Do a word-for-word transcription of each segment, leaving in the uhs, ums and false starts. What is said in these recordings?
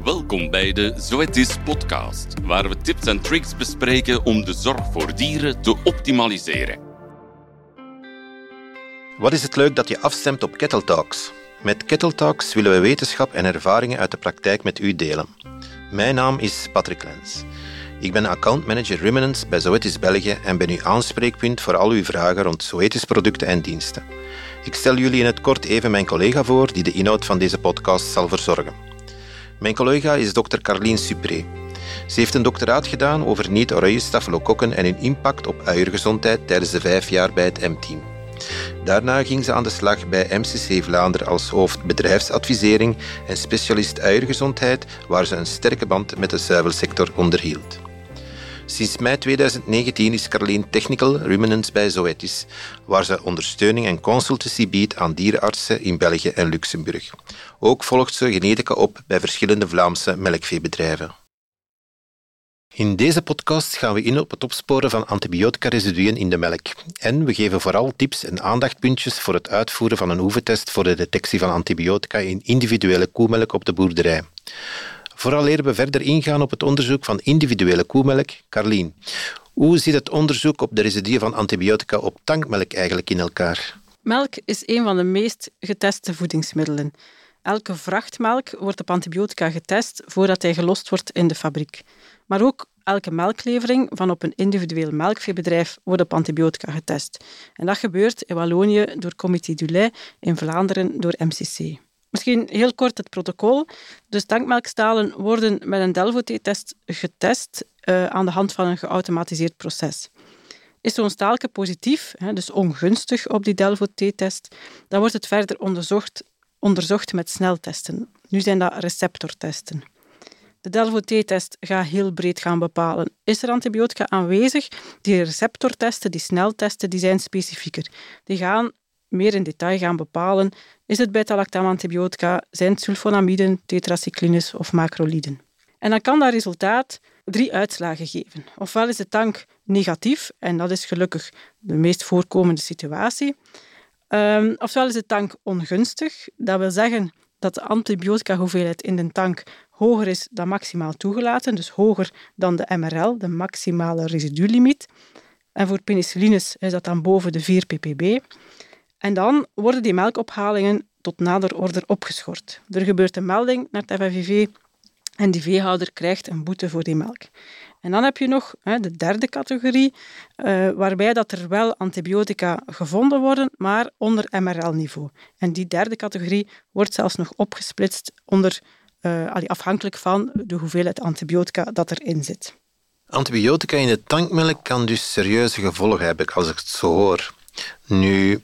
Welkom bij de Zoetis podcast, waar we tips en tricks bespreken om de zorg voor dieren te optimaliseren. Wat is het leuk dat je afstemt op Kettle Talks? Met Kettle Talks willen we wetenschap en ervaringen uit de praktijk met u delen. Mijn naam is Patrick Lens. Ik ben accountmanager Ruminants bij Zoetis België en ben uw aanspreekpunt voor al uw vragen rond Zoetis producten en diensten. Ik stel jullie in het kort even mijn collega voor die de inhoud van deze podcast zal verzorgen. Mijn collega is dokter Carleen Supré. Ze heeft een doctoraat gedaan over niet-oreille-stafylokokken en hun impact op uiergezondheid tijdens de vijf jaar bij het M-team. Daarna ging ze aan de slag bij M C C Vlaanderen als hoofd bedrijfsadvisering en specialist uiergezondheid, waar ze een sterke band met de zuivelsector onderhield. Sinds mei tweeduizend negentien is Carleen Technical Ruminants bij Zoetis, waar ze ondersteuning en consultancy biedt aan dierenartsen in België en Luxemburg. Ook volgt ze genetica op bij verschillende Vlaamse melkveebedrijven. In deze podcast gaan we in op het opsporen van antibiotica-residuen in de melk. En we geven vooral tips en aandachtpuntjes voor het uitvoeren van een oefentest voor de detectie van antibiotica in individuele koemelk op de boerderij. Vooraleer we verder ingaan op het onderzoek van individuele koemelk, Carleen, hoe zit het onderzoek op de residuen van antibiotica op tankmelk eigenlijk in elkaar? Melk is een van de meest geteste voedingsmiddelen. Elke vrachtmelk wordt op antibiotica getest voordat hij gelost wordt in de fabriek. Maar ook elke melklevering van op een individueel melkveebedrijf wordt op antibiotica getest. En dat gebeurt in Wallonië door Comité du Lait, in Vlaanderen door M C C. Misschien heel kort het protocol. Dus tankmelkstalen worden met een Delvo-T-test getest uh, aan de hand van een geautomatiseerd proces. Is zo'n staalke positief, hè, dus ongunstig op die Delvo-T-test, dan wordt het verder onderzocht, onderzocht met sneltesten. Nu zijn dat receptortesten. De Delvo-T-test gaat heel breed gaan bepalen. Is er antibiotica aanwezig? Die receptortesten, die sneltesten, die zijn specifieker. Die gaan meer in detail gaan bepalen, is het beta-lactam-antibiotica, zijn het sulfonamiden, tetracyclines of macroliden. En dan kan dat resultaat drie uitslagen geven. Ofwel is de tank negatief, en dat is gelukkig de meest voorkomende situatie. Um, ofwel is de tank ongunstig, dat wil zeggen dat de antibiotica-hoeveelheid in de tank hoger is dan maximaal toegelaten, dus hoger dan de M R L, de maximale residulimiet. En voor penicillines is dat dan boven de vier ppb. En dan worden die melkophalingen tot nader order opgeschort. Er gebeurt een melding naar het F F I V en die veehouder krijgt een boete voor die melk. En dan heb je nog hè, de derde categorie, uh, waarbij dat er wel antibiotica gevonden worden, maar onder M R L-niveau. En die derde categorie wordt zelfs nog opgesplitst onder, uh, afhankelijk van de hoeveelheid antibiotica dat erin zit. Antibiotica in de tankmelk kan dus serieuze gevolgen hebben, als ik het zo hoor. Nu,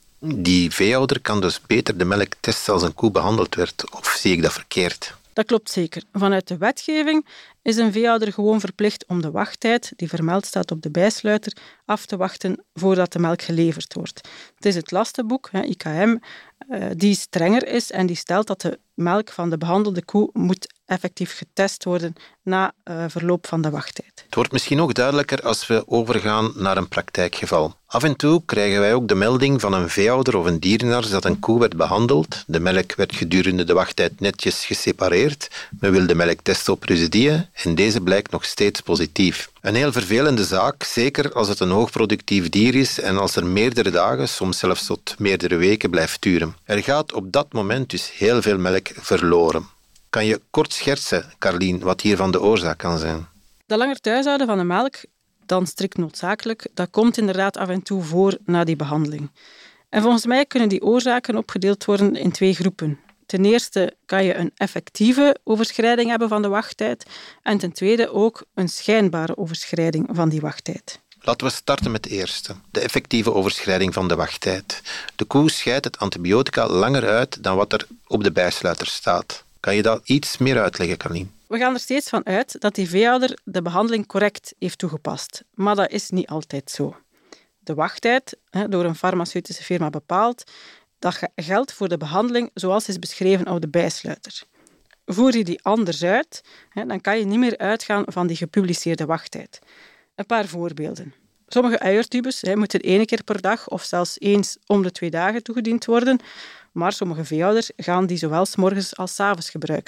die veehouder kan dus beter de melk testen als een koe behandeld werd, of zie ik dat verkeerd? Dat klopt zeker. Vanuit de wetgeving is een veehouder gewoon verplicht om de wachttijd, die vermeld staat op de bijsluiter, af te wachten voordat de melk geleverd wordt. Het is het lastenboek, I K M, die strenger is en die stelt dat de melk van de behandelde koe moet effectief getest worden na uh, verloop van de wachttijd. Het wordt misschien ook duidelijker als we overgaan naar een praktijkgeval. Af en toe krijgen wij ook de melding van een veehouder of een dierenarts dat een koe werd behandeld. De melk werd gedurende de wachttijd netjes gesepareerd. Men wil de melk testen op residuen en deze blijkt nog steeds positief. Een heel vervelende zaak, zeker als het een hoogproductief dier is en als er meerdere dagen, soms zelfs tot meerdere weken blijft duren. Er gaat op dat moment dus heel veel melk verloren. Kan je kort schetsen, Carleen, wat hiervan de oorzaak kan zijn? Dat langer thuishouden van de melk, dan strikt noodzakelijk, dat komt inderdaad af en toe voor na die behandeling. En volgens mij kunnen die oorzaken opgedeeld worden in twee groepen. Ten eerste kan je een effectieve overschrijding hebben van de wachttijd en ten tweede ook een schijnbare overschrijding van die wachttijd. Laten we starten met de eerste, de effectieve overschrijding van de wachttijd. De koe scheidt het antibiotica langer uit dan wat er op de bijsluiter staat. Kan je dat iets meer uitleggen, Carleen? We gaan er steeds van uit dat die veehouder de behandeling correct heeft toegepast. Maar dat is niet altijd zo. De wachttijd, door een farmaceutische firma bepaald, dat geldt voor de behandeling zoals is beschreven op de bijsluiter. Voer je die anders uit, dan kan je niet meer uitgaan van die gepubliceerde wachttijd. Een paar voorbeelden. Sommige uiertubes moeten één keer per dag of zelfs eens om de twee dagen toegediend worden, maar sommige veehouders gaan die zowel 's morgens als 's avonds gebruiken.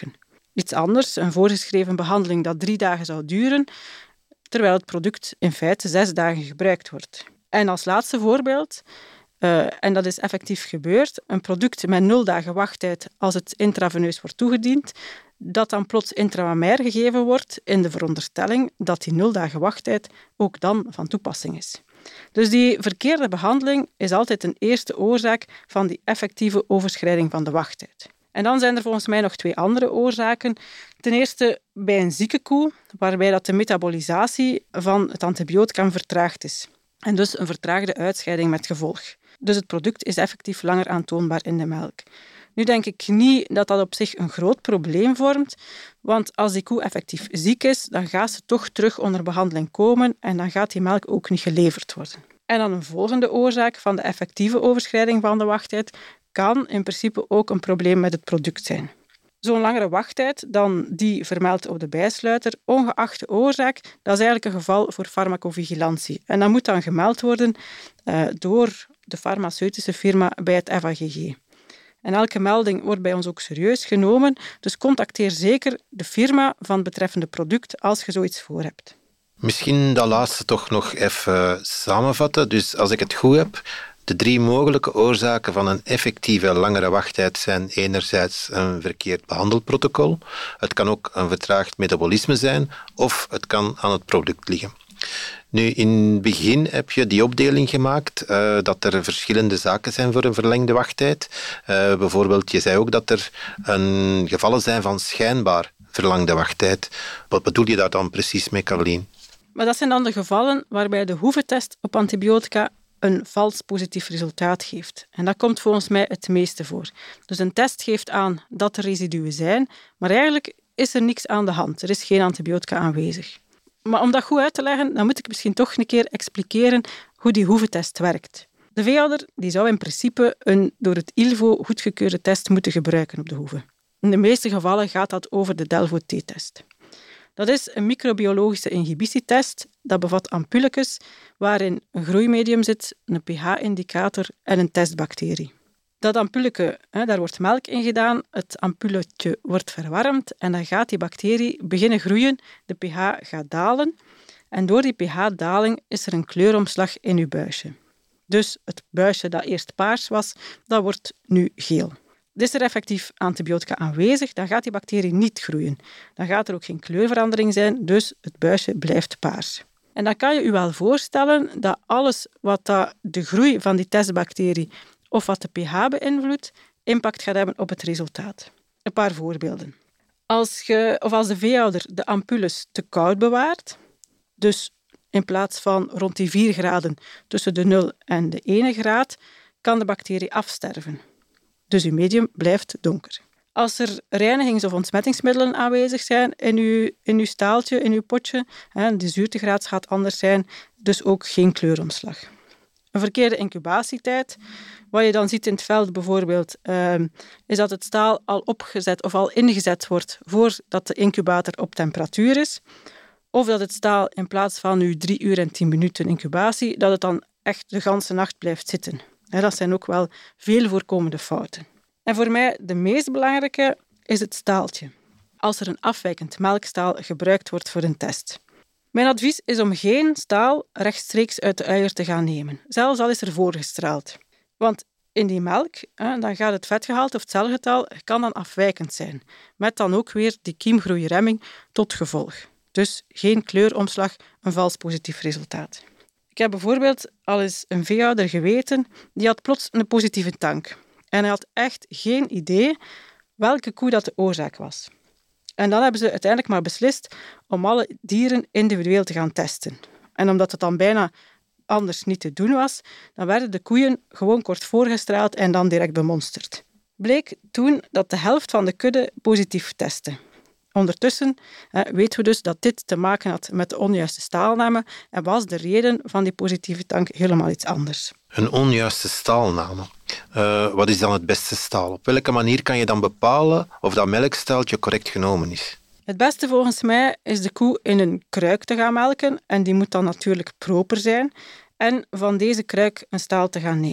iets anders, een voorgeschreven behandeling dat drie dagen zou duren, terwijl het product in feite zes dagen gebruikt wordt. En als laatste voorbeeld, uh, en dat is effectief gebeurd, een product met nul dagen wachttijd als het intraveneus wordt toegediend, dat dan plots intramamair gegeven wordt in de veronderstelling dat die nul dagen wachttijd ook dan van toepassing is. Dus die verkeerde behandeling is altijd een eerste oorzaak van die effectieve overschrijding van de wachttijd. En dan zijn er volgens mij nog twee andere oorzaken. Ten eerste bij een zieke koe, waarbij dat de metabolisatie van het antibioticum vertraagd is. En dus een vertraagde uitscheiding met gevolg. Dus het product is effectief langer aantoonbaar in de melk. Nu denk ik niet dat dat op zich een groot probleem vormt, want als die koe effectief ziek is, dan gaat ze toch terug onder behandeling komen en dan gaat die melk ook niet geleverd worden. En dan een volgende oorzaak van de effectieve overschrijding van de wachttijd kan in principe ook een probleem met het product zijn. Zo'n langere wachttijd dan die vermeld op de bijsluiter, ongeacht de oorzaak, dat is eigenlijk een geval voor farmacovigilantie. En dat moet dan gemeld worden uh, door de farmaceutische firma bij het F A G G. En elke melding wordt bij ons ook serieus genomen, dus contacteer zeker de firma van het betreffende product als je zoiets voor hebt. Misschien dat laatste toch nog even samenvatten. Dus als ik het goed heb, de drie mogelijke oorzaken van een effectieve langere wachttijd zijn enerzijds een verkeerd behandelprotocol, het kan ook een vertraagd metabolisme zijn of het kan aan het product liggen. Nu, in het begin heb je die opdeling gemaakt uh, dat er verschillende zaken zijn voor een verlengde wachttijd. Uh, bijvoorbeeld, je zei ook dat er een, gevallen zijn van schijnbaar verlangde wachttijd. Wat bedoel je daar dan precies mee, Carolien? Maar dat zijn dan de gevallen waarbij de hoeveetest op antibiotica een vals positief resultaat geeft. En dat komt volgens mij het meeste voor. Dus een test geeft aan dat er residuen zijn, maar eigenlijk is er niks aan de hand. Er is geen antibiotica aanwezig. Maar om dat goed uit te leggen, dan moet ik misschien toch een keer expliceren hoe die hoeveetest werkt. De veehouder die zou in principe een door het I L V O goedgekeurde test moeten gebruiken op de hoeve. In de meeste gevallen gaat dat over de Delvo-T-test. Dat is een microbiologische inhibitietest. Dat bevat ampulletjes waarin een groeimedium zit, een pH-indicator en een testbacterie. Dat ampulletje, daar wordt melk in gedaan, het ampulletje wordt verwarmd en dan gaat die bacterie beginnen groeien, de pH gaat dalen en door die pH-daling is er een kleuromslag in uw buisje. Dus het buisje dat eerst paars was, dat wordt nu geel. Is er effectief antibiotica aanwezig, dan gaat die bacterie niet groeien. Dan gaat er ook geen kleurverandering zijn, dus het buisje blijft paars. En dan kan je je wel voorstellen dat alles wat dat de groei van die testbacterie of wat de pH beïnvloedt, impact gaat hebben op het resultaat. Een paar voorbeelden. Als, je, of als de veehouder de ampulles te koud bewaart, dus in plaats van rond die vier graden tussen de nul en de één graad, kan de bacterie afsterven. Dus uw medium blijft donker. Als er reinigings- of ontsmettingsmiddelen aanwezig zijn in uw, in uw staaltje, in uw potje, hè, de zuurtegraad gaat anders zijn, dus ook geen kleuromslag. Een verkeerde incubatietijd. Wat je dan ziet in het veld bijvoorbeeld, uh, is dat het staal al opgezet of al ingezet wordt voordat de incubator op temperatuur is. Of dat het staal in plaats van nu drie uur en tien minuten incubatie, dat het dan echt de ganse nacht blijft zitten. Ja, dat zijn ook wel veel voorkomende fouten. En voor mij de meest belangrijke is het staaltje. Als er een afwijkend melkstaal gebruikt wordt voor een test. Mijn advies is om geen staal rechtstreeks uit de uier te gaan nemen, zelfs al is er voorgestraald. Want in die melk dan gaat het vetgehalte of het celgetal kan dan afwijkend zijn, met dan ook weer die kiemgroeiremming tot gevolg. Dus geen kleuromslag, een vals positief resultaat. Ik heb bijvoorbeeld al eens een veehouder geweten, die had plots een positieve tank. En hij had echt geen idee welke koe dat de oorzaak was. En dan hebben ze uiteindelijk maar beslist om alle dieren individueel te gaan testen. En omdat het dan bijna anders niet te doen was, dan werden de koeien gewoon kort voorgestraald en dan direct bemonsterd. Bleek toen dat de helft van de kudde positief testte. Ondertussen eh, weten we dus dat dit te maken had met de onjuiste staalname en was de reden van die positieve tank helemaal iets anders. Een onjuiste staalname. Uh, wat is dan het beste staal? Op welke manier kan je dan bepalen of dat melkstaaltje correct genomen is? Het beste volgens mij is de koe in een kruik te gaan melken en die moet dan natuurlijk proper zijn en van deze kruik een staal te gaan nemen.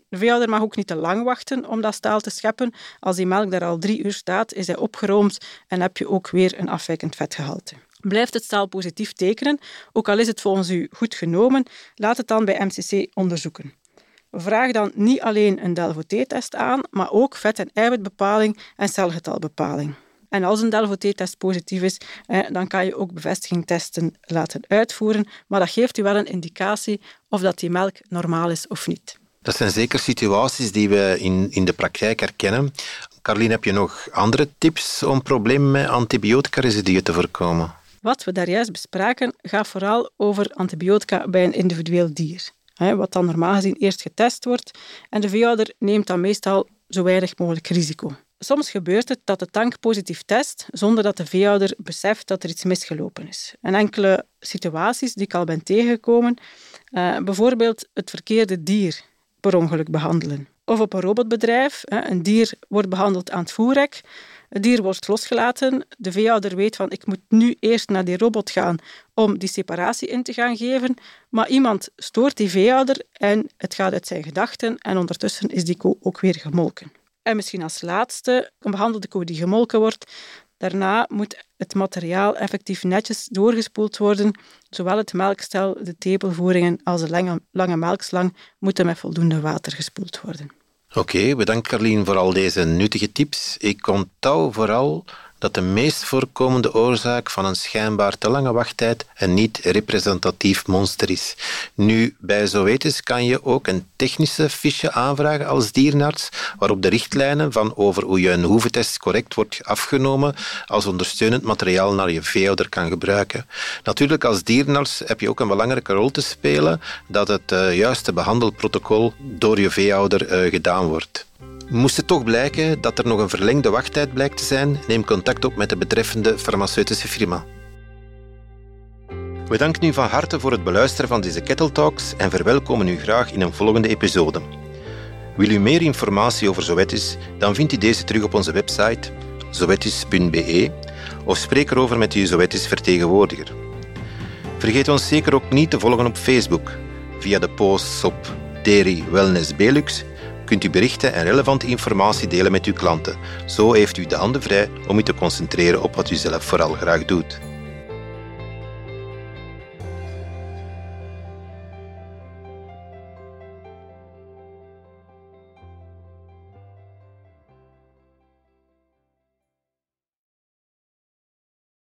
De veehouder mag ook niet te lang wachten om dat staal te scheppen. Als die melk daar al drie uur staat, is hij opgeroomd en heb je ook weer een afwijkend vetgehalte. Blijft het staal positief tekenen, ook al is het volgens u goed genomen, laat het dan bij M C C onderzoeken. Vraag dan niet alleen een Delvo-T-test aan, maar ook vet- en eiwitbepaling en celgetalbepaling. En als een Delvo-T-test positief is, dan kan je ook bevestigingstesten laten uitvoeren, maar dat geeft u wel een indicatie of dat die melk normaal is of niet. Dat zijn zeker situaties die we in, in de praktijk herkennen. Carlien, heb je nog andere tips om problemen met antibiotica-residuen te voorkomen? Wat we daar juist bespraken, gaat vooral over antibiotica bij een individueel dier. Wat dan normaal gezien eerst getest wordt. En de veehouder neemt dan meestal zo weinig mogelijk risico. Soms gebeurt het dat de tank positief test, zonder dat de veehouder beseft dat er iets misgelopen is. En enkele situaties die ik al ben tegengekomen, uh, bijvoorbeeld het verkeerde dier per ongeluk behandelen. Of op een robotbedrijf, een dier wordt behandeld aan het voerrek, het dier wordt losgelaten, de veehouder weet van ik moet nu eerst naar die robot gaan om die separatie in te gaan geven, maar iemand stoort die veehouder en het gaat uit zijn gedachten en ondertussen is die koe ook weer gemolken. En misschien als laatste, een behandelde koe die gemolken wordt, daarna moet het materiaal effectief netjes doorgespoeld worden. Zowel het melkstel, de tepelvoeringen als de lange, lange melkslang moeten met voldoende water gespoeld worden. Oké, okay, bedankt Carlien voor al deze nuttige tips. Ik onthoud vooral dat de meest voorkomende oorzaak van een schijnbaar te lange wachttijd een niet representatief monster is. Nu, bij Zoetis kan je ook een technische fiche aanvragen als dierenarts, waarop de richtlijnen van over hoe je een hoeventest correct wordt afgenomen als ondersteunend materiaal naar je veehouder kan gebruiken. Natuurlijk, als dierenarts heb je ook een belangrijke rol te spelen dat het uh, juiste behandelprotocol door je veehouder uh, gedaan wordt. Moest het toch blijken dat er nog een verlengde wachttijd blijkt te zijn, neem contact op met de betreffende farmaceutische firma. We danken u van harte voor het beluisteren van deze Kettle Talks en verwelkomen u graag in een volgende episode. Wil u meer informatie over Zoetis, dan vindt u deze terug op onze website zoetis punt b e of spreek erover met uw Zoetis-vertegenwoordiger. Vergeet ons zeker ook niet te volgen op Facebook. Via de posts op Dairy Wellness Belux kunt u berichten en relevante informatie delen met uw klanten. Zo heeft u de handen vrij om u te concentreren op wat u zelf vooral graag doet.